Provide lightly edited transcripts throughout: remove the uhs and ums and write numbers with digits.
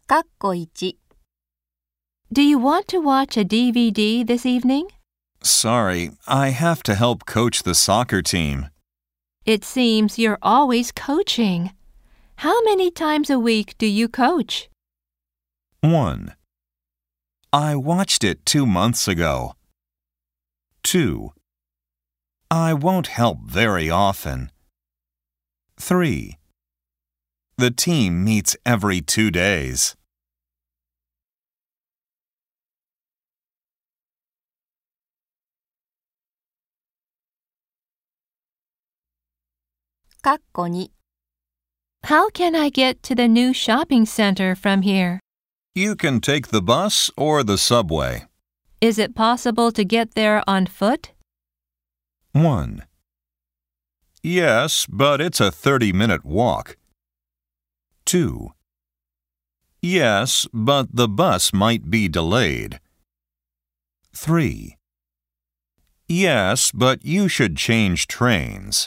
1 Do you want to watch a DVD this evening? Sorry, I have to help coach the soccer team. It seems you're always coaching. How many times a week do you coach? 1. I watched it 2 months ago. 2. I won't help very often. 3. The team meets every 2 days. 2 How can I get to the new shopping center from here? You can take the bus or the subway. Is it possible to get there on foot? 1. Yes, but it's a 30-minute walk. 2. Yes, but the bus might be delayed. 3. Yes, but you should change trains.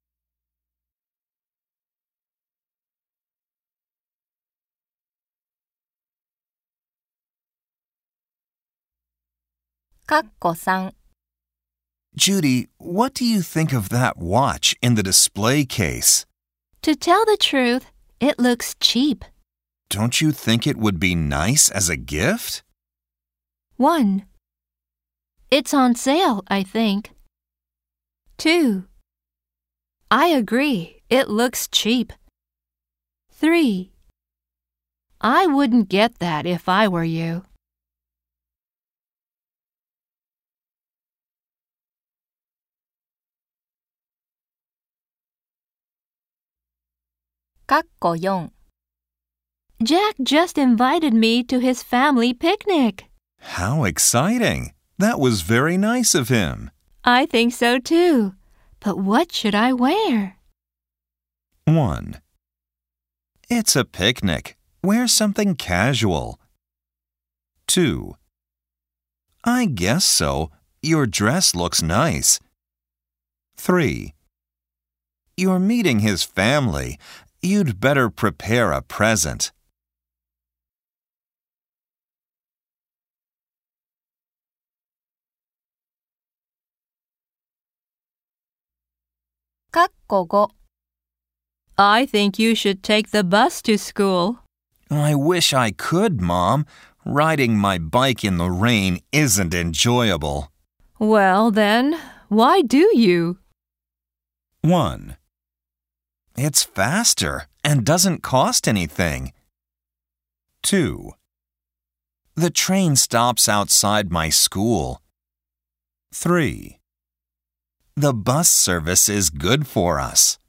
3 Judy, what do you think of that watch in the display case? To tell the truth, it looks cheap. Don't you think it would be nice as a gift? 1. It's on sale, I think. 2. I agree, it looks cheap. 3. I wouldn't get that if I were you. 4 Jack just invited me to his family picnic. How exciting! That was very nice of him. I think so too. But what should I wear? 1. It's a picnic. Wear something casual. 2. I guess so. Your dress looks nice. 3. You're meeting his family. You'd better prepare a present. 5 I think you should take the bus to school. I wish I could, Mom. Riding my bike in the rain isn't enjoyable. Well, then, why do you? 1. It's faster and doesn't cost anything. 2. The train stops outside my school. 3. The bus service is good for us.